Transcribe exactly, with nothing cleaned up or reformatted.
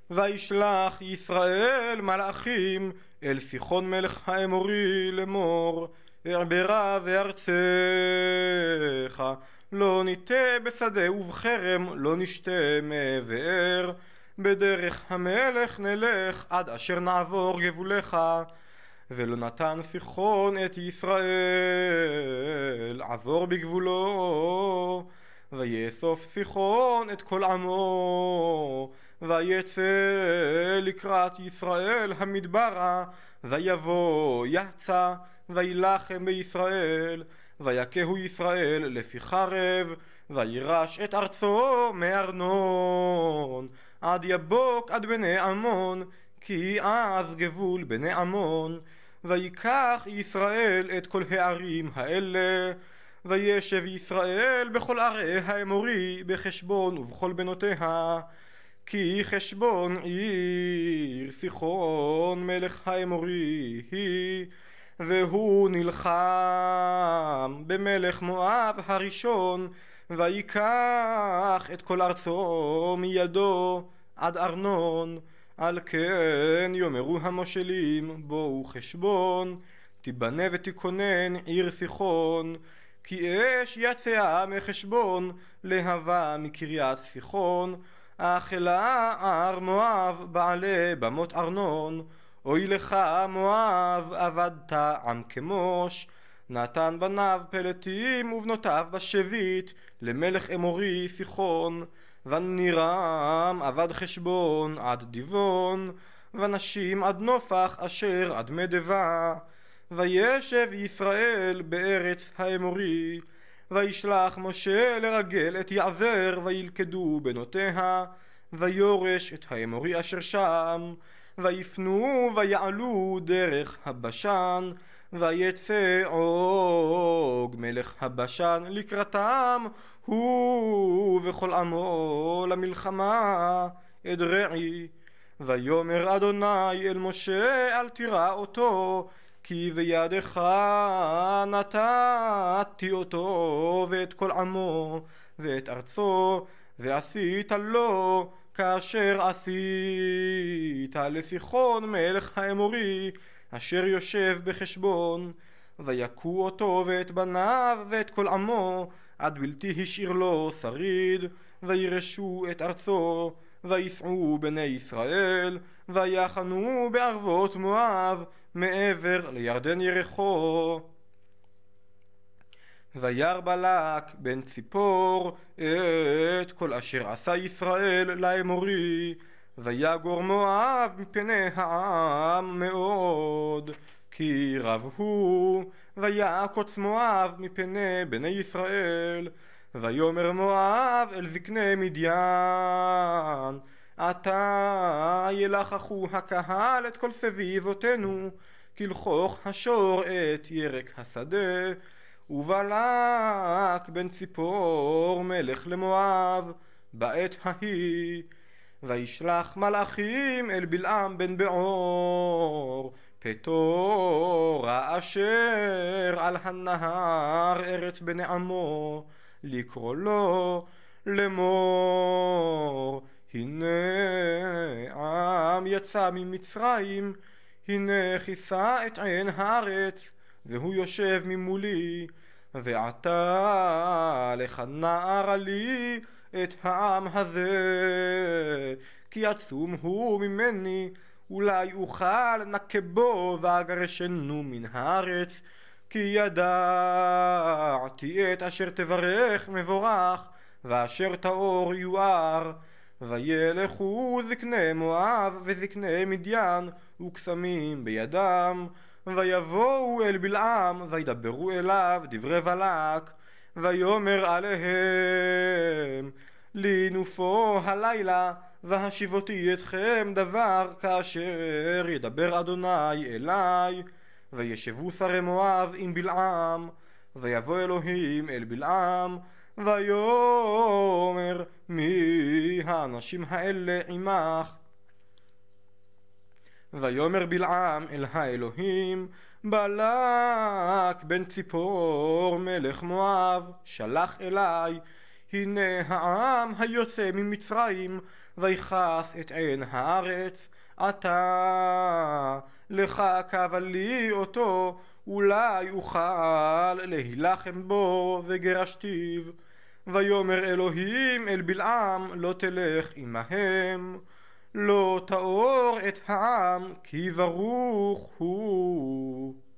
וישלח ישראל מלאכים אל סיחון מלך האמורי לאמור, אעברה וארצך, לא ניטה בשדה ובחרם, לא נשתה מבאר, בדרך המלך נלך עד אשר נעבור גבולך. ולא נתן סיחון את ישראל עבור בגבולו, ויאסוף סיחון את כל עמו, ויצא לקראת ישראל המדברה, ויבוא יצא וילחם בישראל, ויקהו ישראל לפי חרב, וירש את ארצו מארנון עד יבוק עד בני עמון, כי אז גבול בני עמון. ויקח ישראל את כל הערים האלה, וישב ישראל בכל ערי האמורי בחשבון ובכל בנותיה, כי חשבון עיר סיחון מלך האמורי היא, והוא נלחם במלך מואב הראשון, ויקח את כל ארצו מידו עד ארנון. על כן יאמרו המושלים בואו חשבון, תיבנה ותיכונן עיר סיחון, כי אש יצאה מחשבון, להבה מקריית סיחון, האכלה ער מואב בעלי במות ארנון. אוי לך מואב עבדת עם כמוש, נתן בניו פלטים ובנותיו בשבית למלך אמורי סיחון. ונירם עבד חשבון עד דיבון, ונשים עד נופח אשר עד מדבה. וישב ישראל בארץ האמורי, וישלח משה לרגל את יעזר, וילכדו בנותיה, ויורש את האמורי אשר שם. ויפנו ויעלו דרך הבשן, ויצא עוג מלך הבשן לקראתם, הוא וכל עמו למלחמה אדרעי. ויאמר אדוני אל משה אל תירא אותו, כי בידך נתתי אותו ואת כל עמו ואת ארצו, ועשית לו כאשר עשית לסיחון מלך האמורי אשר יושב בחשבון. ויכו אותו ואת בניו ואת כל עמו עד בלתי השאיר לו שריד, וירשו את ארצו. ויסעו בני ישראל ויחנו בערבות מואב מעבר לירדן יריחו. וירא בלק בן ציפור את כל אשר עשה ישראל לאמורי, ויגור מואב מפני העם מאוד, כי רב הוא. ויעקוץ מואב מפני בני ישראל. ויאמר מואב אל זקני מדיין, עתה ילחכו הקהל את כל סביבותינו, כלכוך השור את ירק השדה. ובלק בן ציפור מלך למואב בעת ההיא. וישלח מלאכים אל בלעם בן בעור פטורה אשר על הנהר ארץ בני עמו, לקרוא לו לאמור, הנה עם יצא ממצרים, הנה כיסה את עין הארץ, והוא יושב ממולי. ועתה לך נערה לי את העם הזה, כי עצום הוא ממני, אולי אוכל נקבו ואגרשנו מן הארץ. כי ידעתי את אשר תברך מבורך, ואשר תאור יואר. וילכו זקני מואב וזקני מדיין וקסמים בידם, ויבואו אל בלעם וידברו אליו דברי בלק. ויאמר עליהם, לי נופו הלילה, והשיבותי אתכם דבר כאשר ידבר אדוני אליי. וישבו שרי מואב עם בלעם. ויבוא אלוהים אל בלעם ויאמר, מי האנשים האלה עמך? ויאמר בלעם אל האלוהים, בלק בן ציפור מלך מואב שלח אליי, הנה העם היוצא ממצרים, ויכס את עין הארץ. עתה לך קבע לי אותו, אולי אוכל להילחם בו וגרשתיו. ויאמר אלוהים אל בלעם, לא תלך עמהם, לא תאור את העם, כי ברוך הוא.